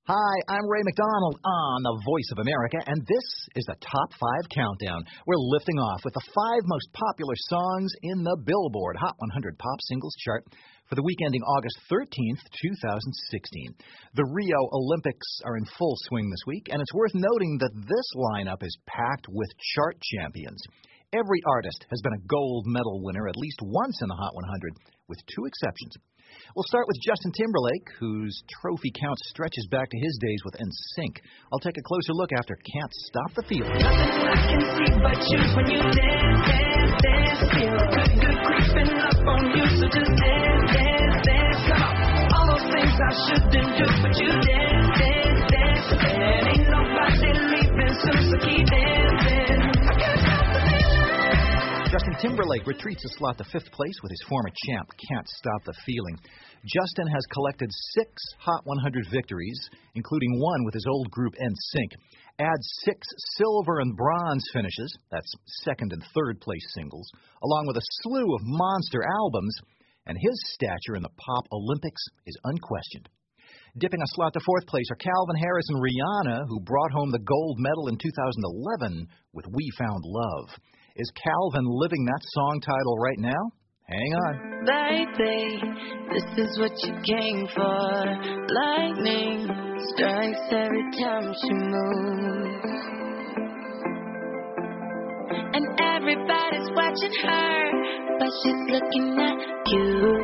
Hi, I'm Ray McDonald on the Voice of America, and this is the Top 5 Countdown. We're lifting off with the 5 most popular songs in the Billboard Hot 100 Pop Singles Chart for the week ending August 13th, 2016. The Rio Olympics are in full swing this week, and it's worth noting that this lineup is packed with chart champions. Every artist has been a gold medal winner at least once in the Hot 100, with 2 exceptions. We'll start with Justin Timberlake, whose trophy count stretches back to his days with NSYNC. I'll take a closer look after Can't Stop the Feeling. Nothing I can see but you when you dance, dance, dance. Feel good creeping up on you, so just dance, dance, dance. Come on, all those things I shouldn't do, but you dance, dance, dance. And ain't nobody leaving soon, so keep dancing. I can't stop the feeling. Justin Timberlake retreats a slot to 5th place with his former champ, Can't Stop the Feeling. Justin has collected 6 Hot 100 victories, including one with his old group NSYNC. Add 6 silver and bronze finishes, that's 2nd and 3rd place singles, along with a slew of monster albums, and his stature in the Pop Olympics is unquestioned. Dipping a slot to 4th place are Calvin Harris and Rihanna, who brought home the gold medal in 2011 with We Found Love. Is Calvin living that song title right now? Hang on. Baby, this is what you came for. Lightning strikes every time she moves, and everybody's watching her, but she's looking at you.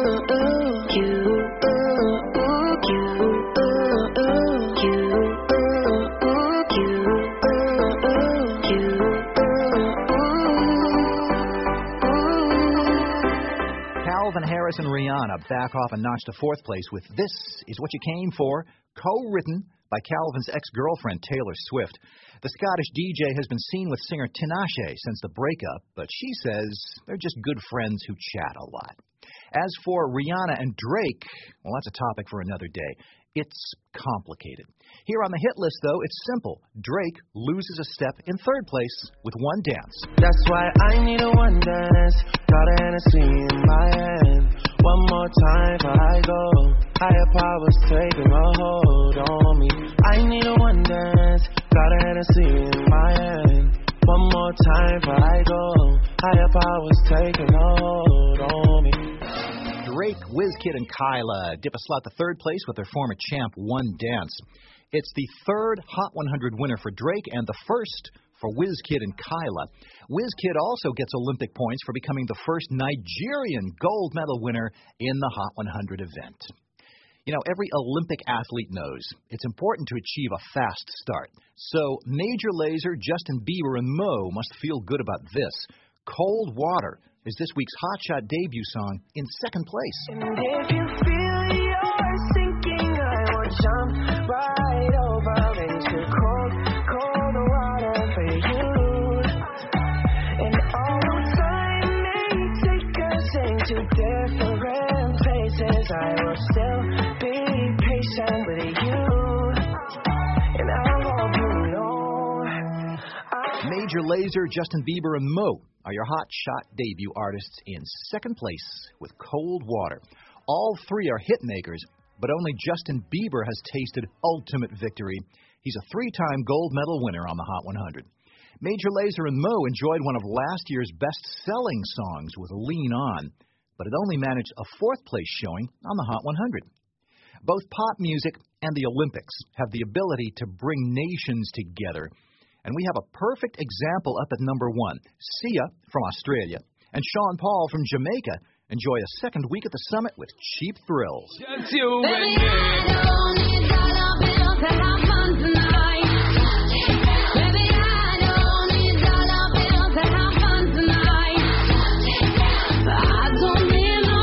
Calvin Harris and Rihanna back off a notch to 4th place with This Is What You Came For, co-written by Calvin's ex-girlfriend Taylor Swift. The Scottish DJ has been seen with singer Tinashe since the breakup, but she says they're just good friends who chat a lot. As for Rihanna and Drake, well, that's a topic for another day. It's complicated. Here on the hit list, though, it's simple. Drake loses a step in 3rd place with One Dance. That's why I need a one dance. Got a Hennessy in my hand. One more time before I go. Higher powers taking a hold on me. I need a one dance. Got a Hennessy in my hand. One more time before I go. Higher powers taking a hold on me. Drake, WizKid, and Kyla dip a slot to 3rd place with their former champ, One Dance. It's the 3rd Hot 100 winner for Drake and the 1st for WizKid and Kyla. WizKid also gets Olympic points for becoming the first Nigerian gold medal winner in the Hot 100 event. You know, every Olympic athlete knows it's important to achieve a fast start. So Major Lazer, Justin Bieber, and Mo must feel good about this. Cold Water is this week's hotshot debut song in 2nd place. And if you feel you're sinking, I will jump right over into cold, cold water for you. And although time may take us into different places, I will still be patient with you. And I hope you know Major Lazer, Justin Bieber, and Mo are your hot shot debut artists in 2nd place with Cold Water. All 3 are hit makers, but only Justin Bieber has tasted ultimate victory. He's a 3-time gold medal winner on the Hot 100. Major Lazer and Mo enjoyed one of last year's best-selling songs with Lean On, but it only managed a 4th place showing on the Hot 100. Both pop music and the Olympics have the ability to bring nations together. And we have a perfect example up at number 1. Sia from Australia and Sean Paul from Jamaica enjoy a 2nd week at the summit with Cheap Thrills. Just you and me. I don't need dollar bills to have fun tonight. Baby, I don't need dollar bills to have fun tonight. I don't need no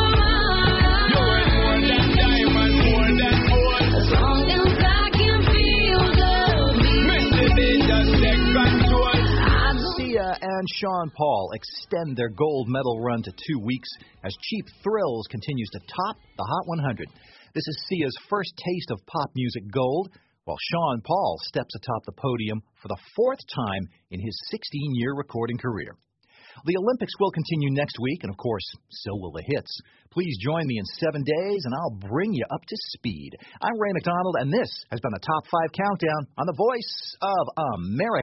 money. You're more than diamond, more than gold. As long as I can feel the beat. Just take control. Sia and Sean Paul extend their gold medal run to 2 weeks as Cheap Thrills continues to top the Hot 100. This is Sia's first taste of pop music gold, while Sean Paul steps atop the podium for the 4th time in his 16-year recording career. The Olympics will continue next week, and of course, so will the hits. Please join me in 7 days, and I'll bring you up to speed. I'm Ray McDonald, and this has been the Top 5 Countdown on the Voice of America.